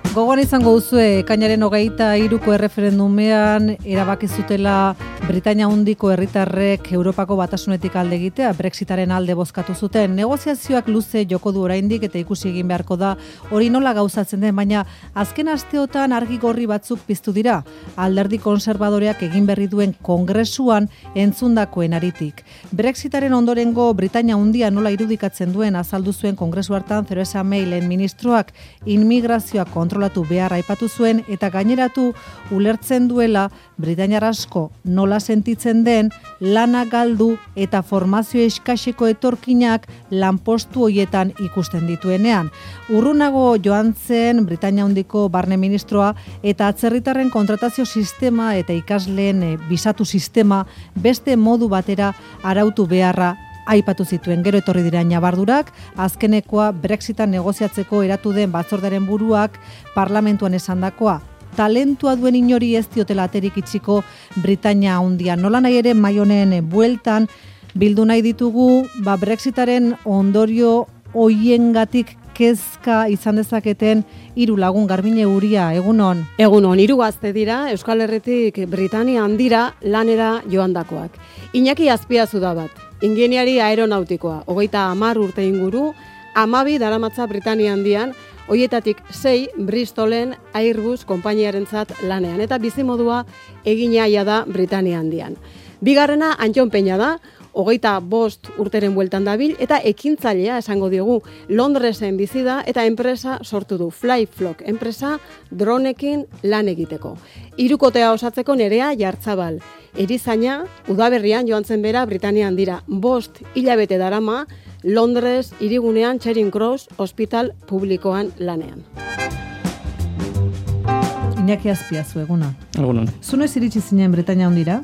Gogoan izango duzue, ekainaren 23ko erreferendumean erabaki zutela Britainia Handiko herritarrek Europako Batasunetik alde egitea, Brexitaren alde bozkatu zuten. Negoziazioak luze joko du oraindik eta ikusi egin beharko da hori nola gauzatzen den, baina azken asteotan argi gorri batzuk piztu dira. Alderdi konserbadoreak egin berri duen kongresuan entzundakoen aritik. Brexitaren ondorengo Britainia Handia nola irudikatzen duen azaldu zuen kongresu hartan Theresa May lehen ministroak inmigrazioa kontrolatu behar aipatu zuen eta gaineratu ulertzen duela Britainiar asko nola sentitzen den lana galdu eta formazio eskaseko etorkinak lanpostu hoietan ikusten dituenean. Urrunago joan zen Britainia Handiko barne ministroa eta atzerritarren kontratazio sistema eta ikasleen bisatu sistema beste modu batera arautu beharra aipatu zituen. Gero etorri dira ñabardurak, azkenekoa Brexita negoziatzeko eratu den batzordaren buruak parlamentuan esandakoa. Talentua duen inori ez diotela aterik itxiko Britainia Handia. Nola nahi ere mai honen bueltan bildu nahi ditugu, Brexitaren ondorio hoiengatik kezka izan dezaketen 3 lagun. Garbiñe Uria, egunon. Egunon, 3 gazte dira Euskal Herritik Britainia Handira lanera joandakoak. Iñaki Azpiazu da bat, ingeniari aeronautikoa, 30 urte inguru, 12 daramatza Britainia Handian, hoietatik 6 Bristolen Airbus konpainiarentzat lanean, eta bizimodua egina da Britainia Handian. Bigarrena Antxon Peña da, 25 urteren bueltan dabil, eta ekintzailea esango diogu Londresen bizi da eta enpresa sortu du, Flyflock, enpresa dronekin lan egiteko. 3kotea osatzeko Nerea Jartzabal, erizaina, udaberrian joan zen bera Britainia Handira, 5 hilabete darama Londres hirigunean Charing Cross ospital publikoan lanean. Iñaki Azpiazu, eguna. Egunon. Zunez iritsi zinen Britainia Handira?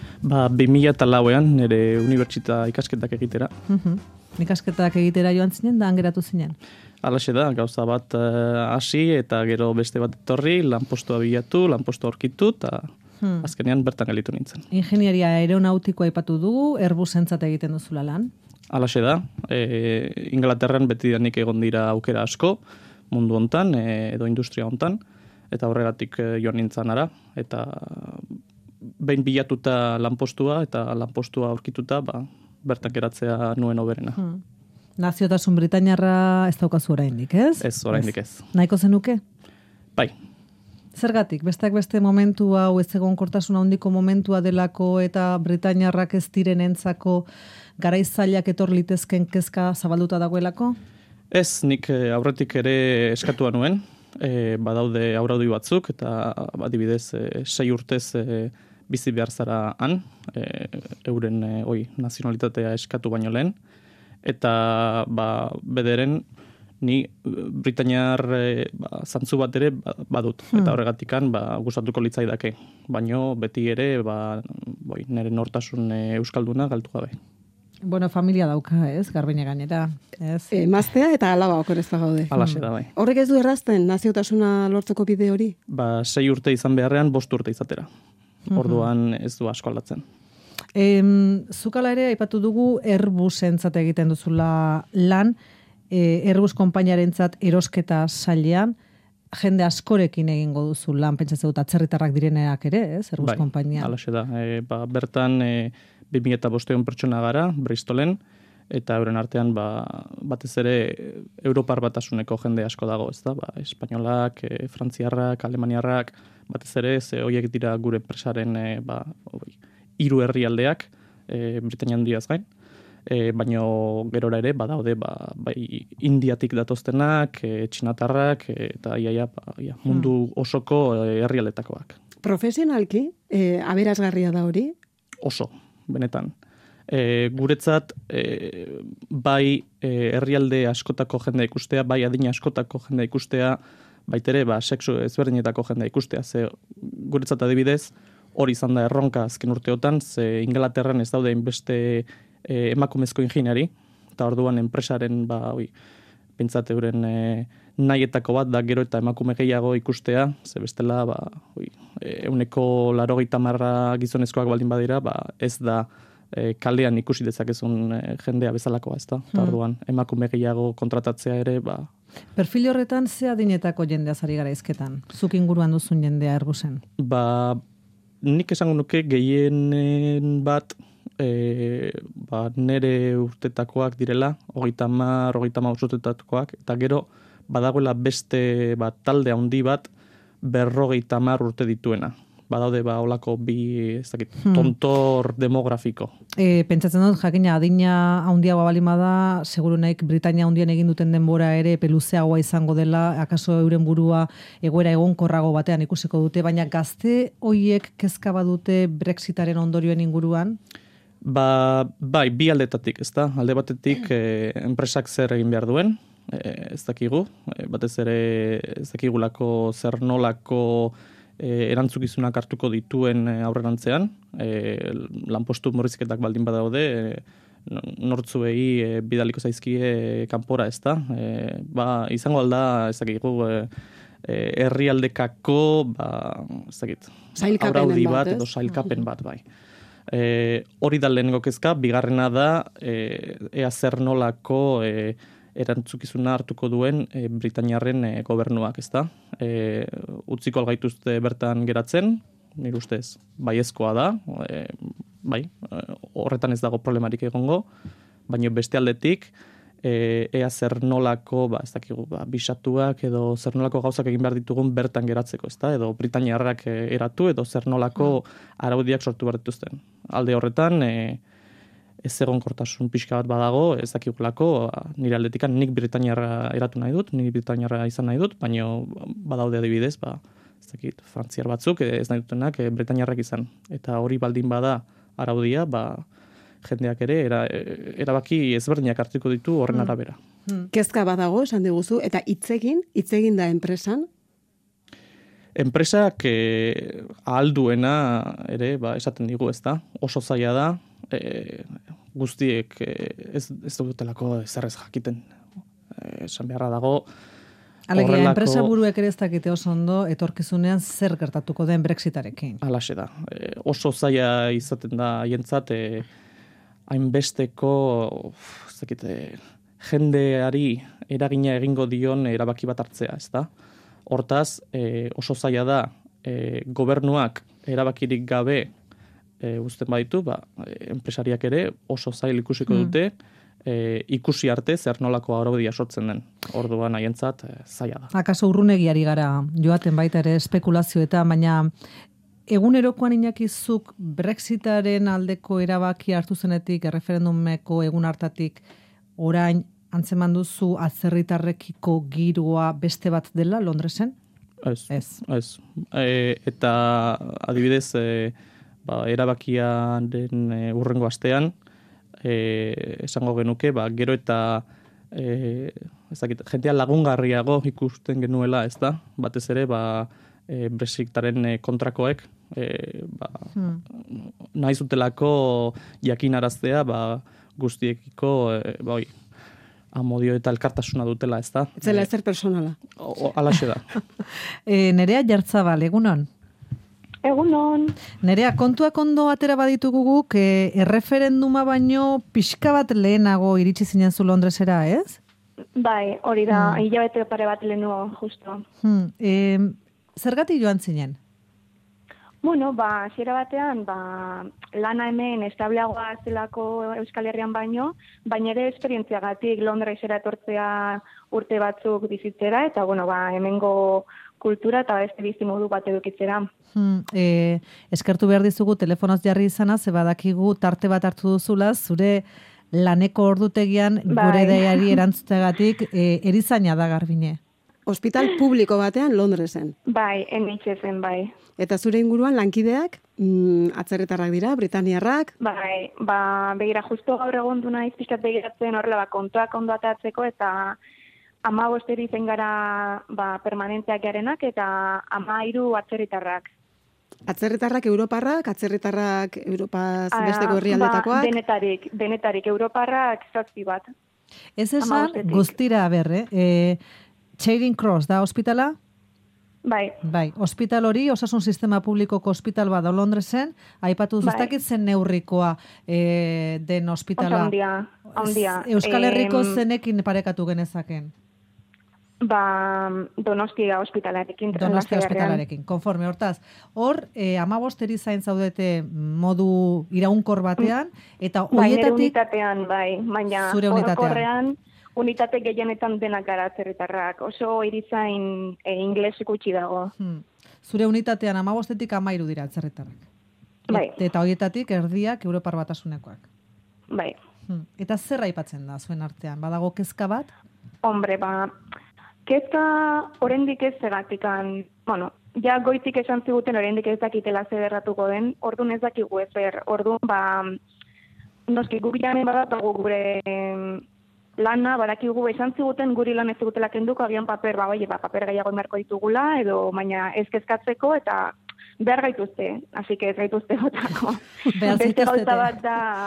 2004an nire unibertsita ikasketak egitera. Ikasketak egitera joan zinen, da geratu zinen? Halaxe da, gauza bat hasi eta gero beste bat etorri, lanpostua bilatu, lanpostua aurkitu, eta azkenean bertan gelditu nintzen. Ingeniaria aeronautikoa aipatu dugu, Airbusentzat egiten duzula lan? Halaxe da, Inglaterran betidanik egon dira aukera asko, mundu hontan, edo industria hontan, eta horregatik joan nintzen ara, eta behin bilatuta lanpostua eta lanpostua aurkituta, bertan geratzea nuen hoberena. Naziotasun Britainiarra ez daukazu oraindik, ez? Ez, oraindik ez. Nahiko zenuke? Bai. Zergatik, besteak beste momentu hau ez egonkortasun handiko momentua delako eta Britainiarrak ez direnentzako garaizzailak etor litezken kezka zabalduta dagoelako? Ez, nik aurretik ere eskatua nuen, badaude aurraudi batzuk, eta adibidez 6 urtez bizi behar zara han, euren nazionalitatea eskatu baino lehen, eta bederen ni Britainiar zantzu bat ere badut, eta horregatikan gustatuko litzaidake, baino beti ere nire nortasun euskalduna galtu gabe. Bueno, familia dauka, ez? Garbiñe gainera, ez? Emaztea eta alaba okorezpa gaude. Halaxe da, bai. Horrek ez du errazten naziotasuna lortzeko bide hori? 6 urte izan beharrean 5 urte izatera. Orduan ez du asko aldatzen. Zukala ere, aipatu dugu Airbusentzat egiten duzula lan, Airbus konpainiarentzat erosketa sailean, jende askorekin egingo duzu lan, pentsatzen dut atzerritarrak direneak ere, ez? Airbus konpainia. Halaxe da. Bertan 2500 pertsona gara, Bristolen, eta euren artean batez ere Europar Batasuneko jende asko dago, ez da? Espainolak, frantziarrak, alemaniarrak, batez ere, horiek dira gure enpresaren 3 herrialdeak, Britainia Handiaz gain, baino gerora ere badaude Indiatik datoztenak, txinatarrak, eta mundu osoko herrialdetakoak. Profesionalki, aberasgarria da hori? Oso, benetan. Guretzat, bai herrialde askotako jendea ikustea, bai adina askotako jendea ikustea, baitere sexu ezberdinetako jendea ikustea. Guretzat adibidez, hori izan da erronka azken urteotan, ze Inglaterran ez daude inbeste emakumezko ingeniari, eta orduan enpresaren pentsat euren nahietako bat da gero eta emakume gehiago ikustea, ze bestela 180 gizonezkoak baldin badira, ez da kalean ikusi dezakezun jendea bezalakoa, ez da? Orduan, emakume gehiago kontratatzea ere, ba... Perfil horretan, ze adinetako jendea zari gara izketan? Zuk inguruan duzun jendea Airbusen? Ba, nik esango nuke gehienen bat, nere urtetakoak direla, 30 urtetakoak, eta gero badagoela beste talde handi bat 50 urte dituena. Badaude olako bi, tontor demografiko. Pentsatzen dut, jakina adina handiagoa balima da, seguru naik Britania handian egin duten denbora ere peluzeagoa izango dela, akaso euren burua egoera egonkorrago batean ikusiko dute, baina gazte hoiek kezka badute Brexitaren ondorioen inguruan? Bai, bi aldetatik, ez da? Alde batetik enpresak zer egin behar duen, ez dakigu, batez ere ez dakigulako zer nolako erantzukizunak hartuko dituen aurrerantzean, lanpostu murrizketak baldin badaude, nortzuei bidaliko zaizkie kanpora, ez da? Izango alda, ez dakigu, herrialdekako, auraudi bat, edo sailkapen bat, bai. Hori da lehenengo kezka, bigarrena da, ea zer nolako erantzukizuna hartuko duen Britainiarren gobernuak, ez da? Utziko algaituzte bertan geratzen, nire ustez, baiezkoa da, horretan ez dago problemarik egongo, baina beste aldetik, ea zer nolako, ez dakigu, bisatuak edo zer nolako gauzak egin behar ditugun bertan geratzeko, ez da? Edo Britainiarrak eratu, edo zer nolako araudiak sortu behar dituzten. Alde horretan, ez egonkortasun pixka bat badago, ez dakigulako, nire aldetikan nik Britainiarra eratu nahi dut, nik Britainiarra izan nahi dut, baina badaude adibidez, ez dakit, frantziar batzuk, ez nahi dutenak Britainiarrak izan. Eta hori baldin bada araudia, jendeak ere erabaki ezberdinak hartuko ditu horren arabera. Kezka badago, esan diguzu, eta hitzegin da enpresan? Enpresak ahalduena ere, esaten digu, ez da, oso zaila da, guztiek ez dutelako zerrez jakiten. Esan beharra dago. Alegia, enpresa buruek ere ez dakite oso ondo etorkizunean zer gertatuko den Brexitarekin. Halaxe da. Oso zaila izaten da haientzat, hainbesteko jendeari eragina egingo dion erabaki bat hartzea, ez da? Hortaz, oso zaila da gobernuak erabakirik gabe uzten baditu, enpresariak ere oso zail ikusiko dute, ikusi arte zer nolako araudia sortzen den. Orduan haientzat zaila da. Akaso urrunegiari gara joaten baita ere espekulazioetan, baina egunerokoan inakizuk Brexitaren aldeko erabaki hartu zenetik, erreferendumeko egun hartatik, orain antzeman duzu atzerritarrekiko giroa beste bat dela Londresen? Ez. Eta adibidez, erabakiaren urrengo astean, esango genuke, gero eta jentea lagungarriago ikusten genuela, ez da? Batez ere, Brexitaren kontrakoek, nahi zutelako jakinaraztea, guztiekiko, amodio eta elkartasuna dutela, ez da? Etzela ezer personala. Alaxe da. Nerea Jartzabal, egunon? Egunon. Nerea, kontuak ondo atera baditugu guk, erreferenduma baino pixka bat lehenago iritsi zinen zu Londresera, ez? Bai, hori da, hilabete pare bat lehenago, justo. Zergatik joan zinen? Bueno, hasiera batean, lana hemen estableagoa zelako Euskal Herrian baino, baina ere esperientziagatik Londresera etortzea urte batzuk bizitzera, eta hemengo kultura eta beste bizimodu bat edukitzera. Eskertu behar dizugu telefonoz jarri izana, ze badakigu tarte bat hartu duzula, zure laneko ordutegian gure deiari erantzutegatik erizaina da Garbine. Hospital publiko batean Londresen. Bai, NHS-en, bai. Eta zure inguruan lankideak, atzerritarrak dira, Britaniarrak? Bai, begira, justo gaur egon du naiz pixkat begiratzen horrela, kontuak ondo atatzeko, eta 15 erizen gara permanenteak garenak, eta 13 atzerritarrak. Atzerritarrak Europarrak, atzerritarrak Europaz besteko herrialdetakoak? Denetarik, Europarrak 7 bat. Ez esan, guztira berre, Charing Cross da ospitala? Bai, ospital hori, osasun sistema publikoko ospital bada Londresen, aipatu duztakit zen neurrikoa den ospitala. Handia. Euskal Herriko zenekin parekatu genezaken? Donostia ospitalarekin. Donostia ospitalarekin, konforme hortaz. Hor, 15 erizain zaudete modu iraunkor batean, eta horietatik... unitatean, baina zure unitatean. Unitate gehienetan denak gara atzerritarrak. Oso erizain ingles gutxi dago. Zure unitatean 15-etik 13 dira atzerritarrak. Eta horietatik erdiak Europar Batasunekoak. Bai. Eta zer aipatzen da zuen artean? Badago kezka bat? Hombre, kezka oraindik ez zeratikan, ja goitik esan ziguten oraindik ez dakitela zer erratuko den, orduan ez dakigu ezer. Orduan, noski guk janen badatugu gure lana, badakigu esan ziguten guri lan ez zigutela kenduko, agian paper gehiago emarko ditugula, edo baina ez kezkatzeko, eta behar gaituzte, así que ez gaituzte botako. Beste gauza bat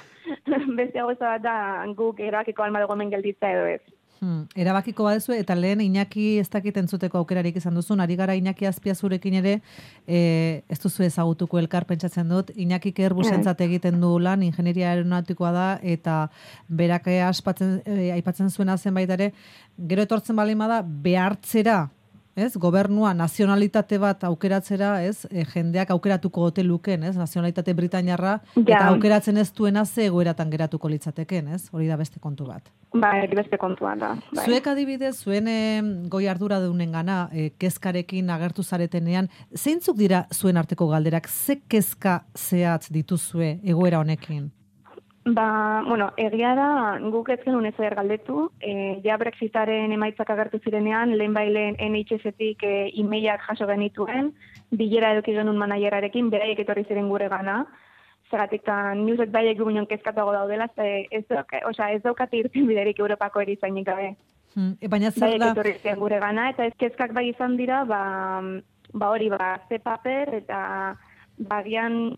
da guk erabakiko alma dugu hemen gelditza edo ez. Erabakiko badezu, eta lehen Iñaki ez dakit entzuteko aukerarik izan duzun, ari gara Iñaki Azpiazurekin ere, ez duzu ezagutuko elkar pentsatzen dut, Iñaki Airbusentzat egiten du lan, ingenieria aeronautikoa da, eta berak aipatzen zuena zenbait ere, gero etortzen balima da, behartzera, gobernua nazionalitate bat aukeratzera, jendeak aukeratuko ote luken, nazionalitate britainiarra, eta aukeratzen ez duena ze egoeratan geratuko litzateken, hori da beste kontu bat. Beste kontua da. Zuek adibidez, zuen goi ardura deunengana, kezkarekin agertu zaretenean, zeintzuk dira zuen arteko galderak, ze kezka zehatz dituzue egoera honekin? Egia da, guk ez genuen ezer galdetu, ja Brexitaren emaitzak agertu zirenean, lehen NHS-etik e-mailak jaso genituen, bilera eduki genuen manajerarekin, beraiek etorri ziren gure gana, zeratik newset baiek gubunion kezkatuago daudela, ez daukate irten biderik Europako erizainik gabe. Baina zer da? Baiek etorri ziren gure gana, eta ez kezkak bai izan dira, hori, ze paper, eta bagian...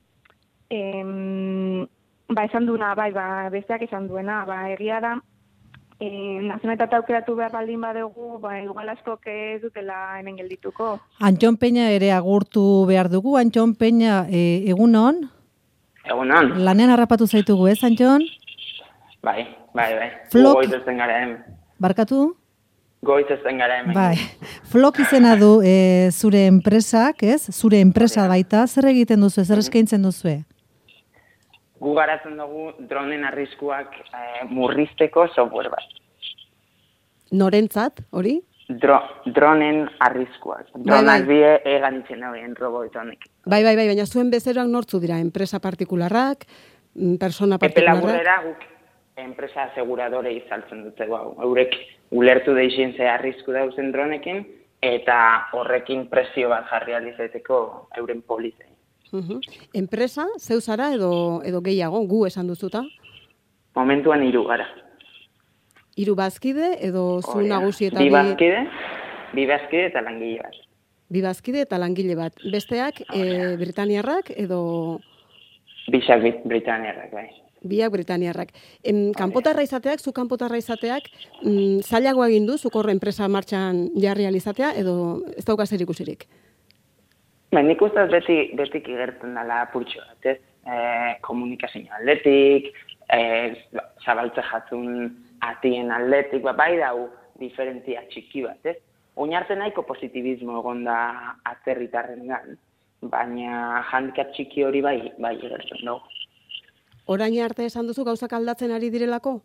esan duena, besteak esan duena, egia da, nazionalitate aukeratu behar baldin badugu, igual askok ez dutela hemen geldituko. Antxon Peña ere agurtu behar dugu, Antxon Peña, egunon? Egunon. Lanean harrapatu zaitugu, Antxon? Bai. Flok... Goitezten gara hemen. Barkatu? Goitezten gara hemen. Bai. Flok izena du zure enpresak, Zure enpresa baita, zer egiten duzu, zer eskaintzen duzu? Gu garatzen dugu dronen arriskuak murrizteko software bat. Norentzat, hori? Dronen arriskuak. Dronak die eganitzen dauen robotonek. Bai, baina zuen bezeroak nortzu dira? Enpresa partikularrak, persona partikularrak? Epelagurrera guk enpresa aseguradore izaltzen dute hau. Eurek ulertu deixin ze arrisku dauzen dronekin, eta horrekin presio bat jarri alizeteko euren polizei. Enpresa, zeu zara edo gehiago, gu esan duzuta? Momentuan 3 gara. 3 bazkide edo zu nagusi eta bi bazkide eta langile bat. Bi bazkide eta langile bat. Besteak britaniarrak edo... Biak britaniarrak, bai. Biak britaniarrak. Kanpotarra izateak, zu kanpotarra izateak, zailago egin du, zuk horre enpresa martxan jarri alizatea edo ez dauka zer ikusirik? Nik uste betik igertzen dela purtsu bat, ez? Komunikazio aldetik, zabaltze jatzun atien aldetik, bai dau diferentzia txiki bat, ez? Oinarte nahiko positibismo egon da atzerritarren gan, baina handicap txiki hori bai igertzen dugu. Orain arte esan duzu gauzak aldatzen ari direlako?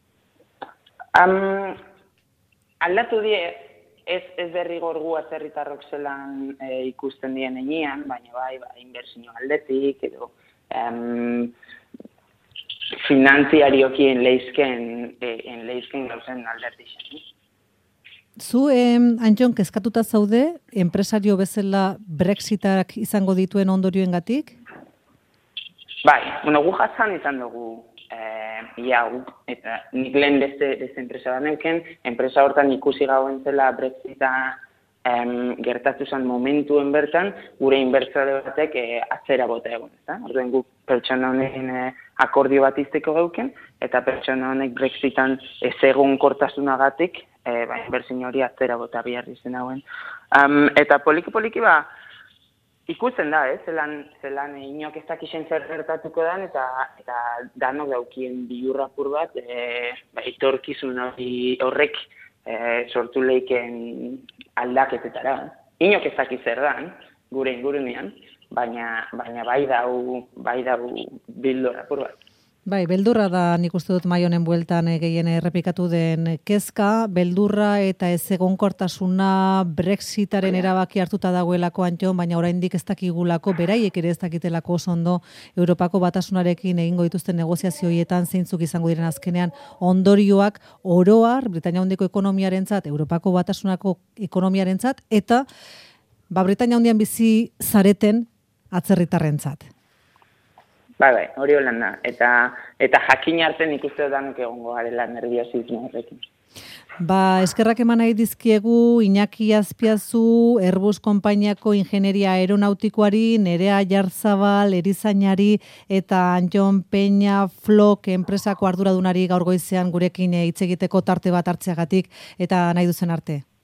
Aldatu die, ez derrigor gu atzerritarrok zelan ikusten dien enean, baina bai, inbertsio aldetik, edo finantziariokien leizken gauzen alderdi zen. Zu, Antxon, kezkatuta zaude, enpresario bezala Brexitak izango dituen ondorioengatik? Bai, gu jatzan izan dugu eta nik lehen beste enpresa bat neuken, enpresa hortan ikusi gauen zela Brexita gertatu zen momentuen bertan, gure inbertsore batek atzera bota egon, ezta? Orduan guk pertsona honen akordio bat izteko geuken, eta pertsona honek Brexitan ez egon kortasunagatik inbertsio hori atzera bota behar izen hauen. Eta poliki ba, ikusten da, zelan inok ez dakixen zer gertatuko dan, eta danok daukien bilurrapur bat, etorkizun horrek sortu leiken aldaketetara. Inok ez dakiz zer dan, gure ingurunean, baina bai dau bildurrapur bat. Bai, beldurra da nik uste dut mai honen bueltan gehien errepikatu den kezka, beldurra eta ezegonkortasuna Brexitaren erabaki hartuta dagoelako Antxon, baina oraindik ez dakigulako, beraiek ere ez dakitelako oso ondo Europako Batasunarekin egingo dituzten negoziazioietan zeintzuk izango diren azkenean ondorioak oroar Britainia Handiko ekonomiarentzat, Europako Batasunako ekonomiarentzat eta Britainia Handian bizi zareten atzerritarrentzat. Bai, hori holan da. Eta jakin arte nik uste danok egongo garela nerviosismo horrekin. Eskerrak eman nahi dizkiegu Iñaki Azpiazu, Airbus konpainiako ingenieria aeronautikoari, Nerea Jarzabal, erizainari eta Antxon Peña Flok enpresako arduradunari gaur goizean gurekin hitz egiteko tarte bat hartzeagatik eta nahi duzen arte.